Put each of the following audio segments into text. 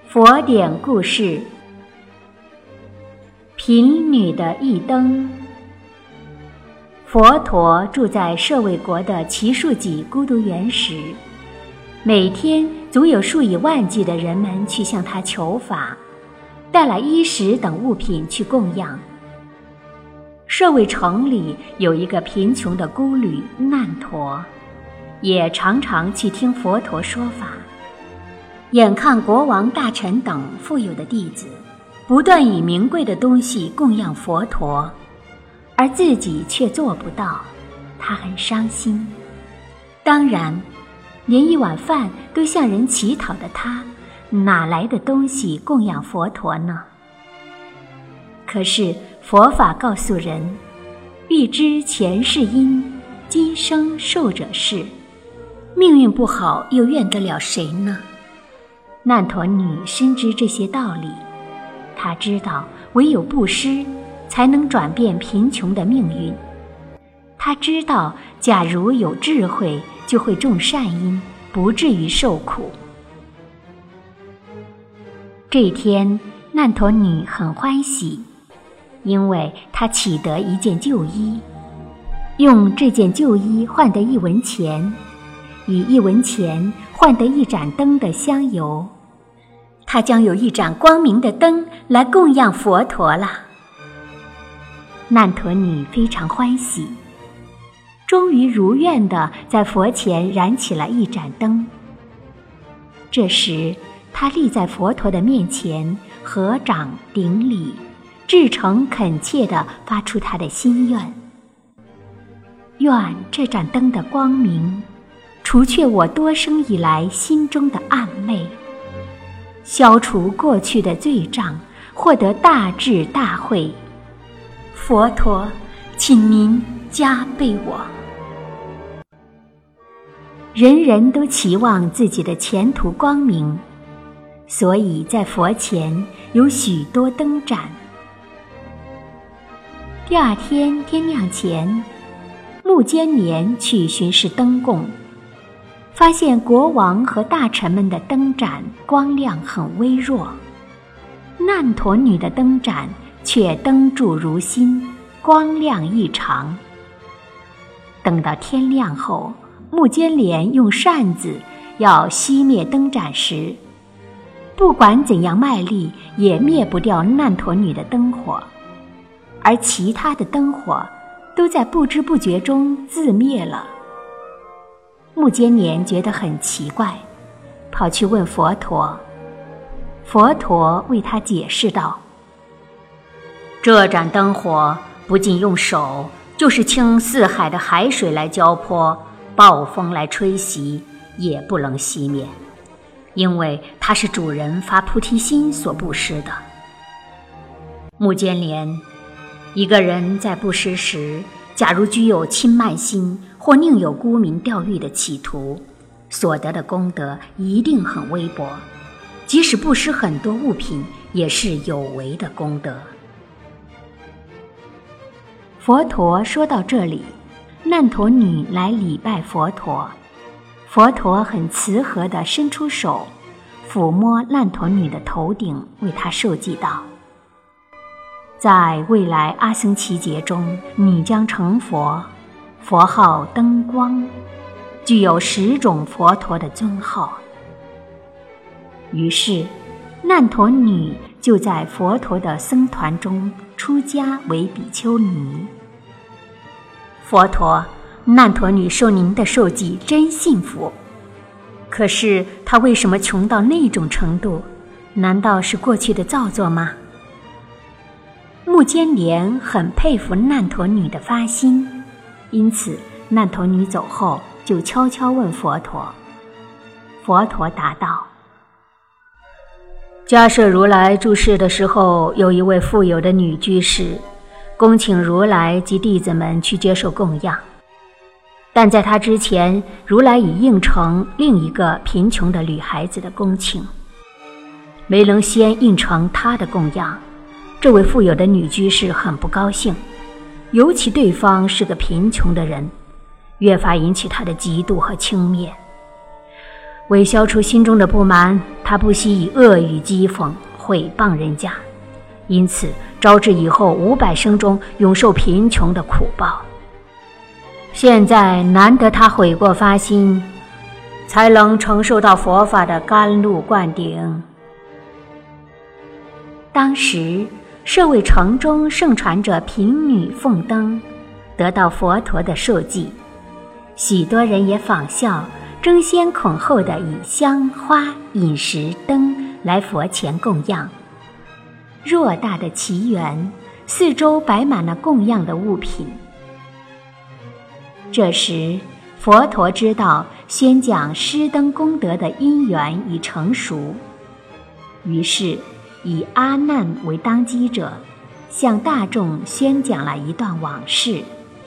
佛典故事：贫女的一灯。佛陀住在舍卫国的祇树给孤独园时，每天总有数以万计的人们去向他求法，带来衣食等物品去供养。舍卫城里有一个贫穷的孤旅难陀，也常常去听佛陀说法。眼看国王大臣等富有的弟子不断以名贵的东西供养佛陀，而自己却做不到，他很伤心。当然，连一碗饭都向人乞讨的他，哪来的东西供养佛陀呢？可是佛法告诉人，欲知前世因，今生受者是。命运不好又怨得了谁呢？难陀女深知这些道理，她知道唯有布施才能转变贫穷的命运。她知道假如有智慧，就会种善因，不至于受苦。这一天，难陀女很欢喜，因为她乞得一件旧衣，用这件旧衣换得1文钱，以1文钱换得1盏灯的香油，她将有1盏光明的灯来供养佛陀了。难陀女非常欢喜，终于如愿地在佛前燃起了1盏灯。这时，她立在佛陀的面前，合掌顶礼，至诚恳切地发出她的心愿：愿这盏灯的光明除却我多生以来心中的暗昧，消除过去的罪障，获得大智大慧。佛陀，请您加倍我。人人都期望自己的前途光明，所以在佛前有许多灯盏。第二天天亮前，目犍连去巡视灯供，发现国王和大臣们的灯盏光亮很微弱，难陀女的灯盏却灯柱如新，光亮异常。等到天亮后，目犍连用扇子要熄灭灯盏时，不管怎样卖力也灭不掉难陀女的灯火，而其他的灯火都在不知不觉中自灭了。目犍连觉得很奇怪，跑去问佛陀。佛陀为他解释道：这盏灯火不仅用手，就是倾4海的海水来浇泼，暴风来吹袭，也不能熄灭，因为它是主人发菩提心所布施的。目犍连，一个人在布施时，假如具有轻慢心，或宁有沽名钓誉的企图，所得的功德一定很微薄，即使布施很多物品，也是有为的功德。佛陀说到这里，难陀女来礼拜佛陀，佛陀很慈和地伸出手，抚摸难陀女的头顶，为她受记道：在未来阿僧祇劫中，你将成佛，佛号灯光，具有10种佛陀的尊号。于是难陀女就在佛陀的僧团中出家为比丘尼。佛陀，难陀女受您的受记真幸福，可是她为什么穷到那种程度？难道是过去的造作吗？目犍连很佩服难陀女的发心，因此难陀女走后就悄悄问佛陀。佛陀答道：迦叶如来住世的时候，有一位富有的女居士，恭请如来及弟子们去接受供养。但在他之前，如来已应承另一个贫穷的女孩子的恭请，没能先应承她的供养。这位富有的女居士很不高兴，尤其对方是个贫穷的人，越发引起她的嫉妒和轻蔑。为消除心中的不满， 他不惜以恶语讥讽毁谤人家，因此招致以后500生中永受贫穷的苦报。现在难得他悔过发心，才能承受到佛法的甘露灌顶。当时舍卫城中盛传着贫女奉灯，得到佛陀的受记，许多人也仿效，争先恐后地以香花饮食灯来佛前供养。偌大的奇园，四周摆满了供养的物品。这时佛陀知道宣讲施灯功德的因缘已成熟，于是以阿难为当机者，向大众宣讲了一段往事。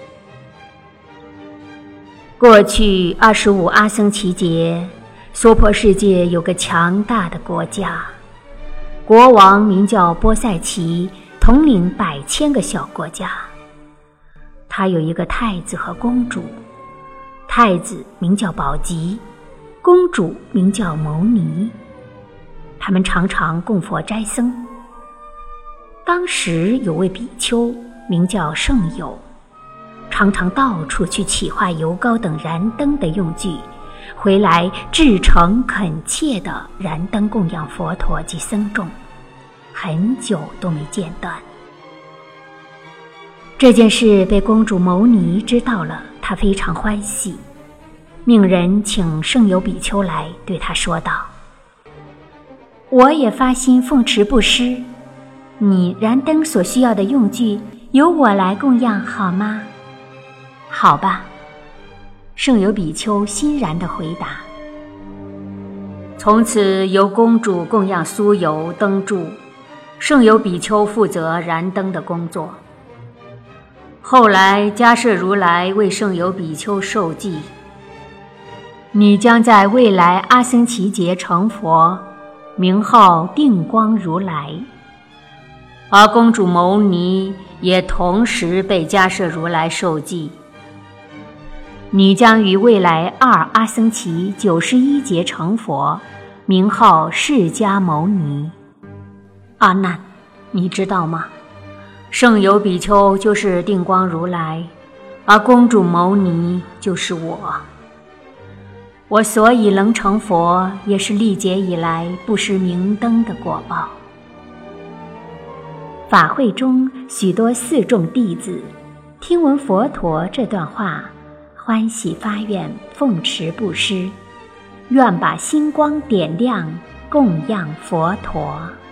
过去25阿僧祇劫，娑婆世界有个强大的国家，国王名叫波塞奇，统领100千个小国家。他有一个太子和公主，太子名叫保吉，公主名叫牟尼。他们常常供佛斋僧。当时有位比丘名叫圣友，常常到处去企划油膏等燃灯的用具，回来至诚恳切地燃灯供养佛陀及僧众，很久都没间断。这件事被公主牟尼知道了，她非常欢喜，命人请圣友比丘来，对他说道：我也发心奉持布施，你燃灯所需要的用具由我来供养好吗？好吧，圣友比丘欣然地回答。从此由公主供养酥油灯柱，圣友比丘负责燃灯的工作。后来迦摄如来为圣友比丘授记：你将在未来阿僧祇劫成佛，名号定光如来。而公主牟尼也同时被迦摄如来授记：你将于未来2阿僧祇91劫成佛，名号释迦牟尼。阿难，你知道吗？圣友比丘就是定光如来，而公主牟尼就是我。我所以能成佛，也是历劫以来布施明灯的果报。法会中，许多四众弟子听闻佛陀这段话，欢喜发愿奉持布施，愿把星光点亮，供养佛陀。